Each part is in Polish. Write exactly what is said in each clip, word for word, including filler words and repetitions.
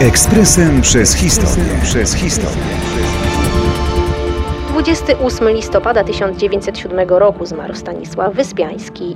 Ekspresem przez historię. Przez historię. dwudziestego ósmego listopada tysiąc dziewięćset siódmego roku zmarł Stanisław Wyspiański.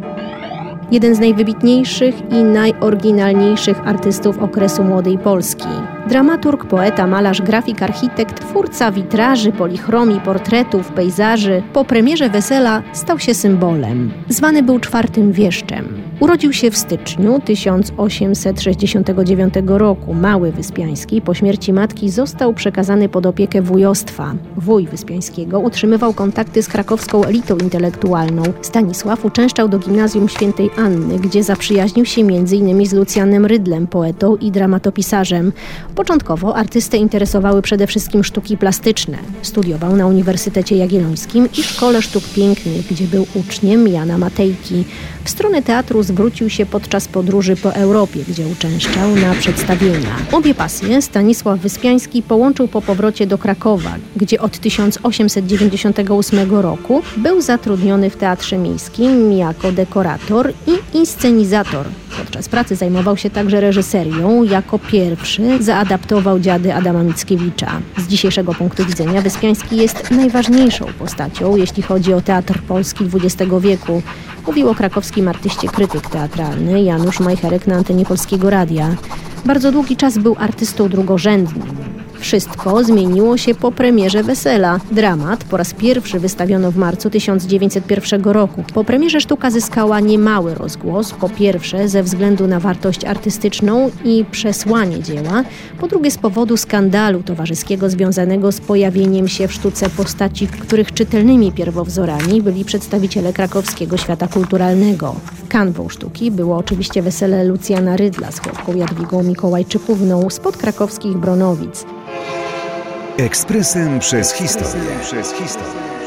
Jeden z najwybitniejszych i najoryginalniejszych artystów okresu młodej Polski. Dramaturg, poeta, malarz, grafik, architekt, twórca witraży, polichromii, portretów, pejzaży. Po premierze Wesela stał się symbolem. Zwany był czwartym wieszczem. Urodził się w styczniu tysiąc osiemset sześćdziesiątego dziewiątego roku. Mały Wyspiański po śmierci matki został przekazany pod opiekę wujostwa. Wuj Wyspiańskiego utrzymywał kontakty z krakowską elitą intelektualną. Stanisław uczęszczał do gimnazjum Świętej Anny, gdzie zaprzyjaźnił się między innymi z Lucjanem Rydlem, poetą i dramatopisarzem. Początkowo artystę interesowały przede wszystkim sztuki plastyczne. Studiował na Uniwersytecie Jagiellońskim i Szkole Sztuk Pięknych, gdzie był uczniem Jana Matejki. W stronę teatru zwrócił się podczas podróży po Europie, gdzie uczęszczał na przedstawienia. Obie pasje Stanisław Wyspiański połączył po powrocie do Krakowa, gdzie od tysiąc osiemset dziewięćdziesiątego ósmego roku był zatrudniony w Teatrze Miejskim jako dekorator i inscenizator. Podczas pracy zajmował się także reżyserią. Jako pierwszy zaadaptował Dziady Adama Mickiewicza. Z dzisiejszego punktu widzenia Wyspiański jest najważniejszą postacią, jeśli chodzi o teatr polski dwudziestego wieku. Mówił o krakowskim artyście krytyk teatralny Janusz Majcherek na antenie Polskiego Radia. Bardzo długi czas był artystą drugorzędnym. Wszystko zmieniło się po premierze Wesela. Dramat po raz pierwszy wystawiono w marcu tysiąc dziewięćset pierwszego roku. Po premierze sztuka zyskała niemały rozgłos. Po pierwsze ze względu na wartość artystyczną i przesłanie dzieła. Po drugie z powodu skandalu towarzyskiego związanego z pojawieniem się w sztuce postaci, których czytelnymi pierwowzorami byli przedstawiciele krakowskiego świata kulturalnego. Kanwą sztuki było oczywiście Wesele Lucjana Rydla z chłopką Jadwigą Mikołajczykówną spod krakowskich Bronowic. Ekspresem przez historię. Przez historię.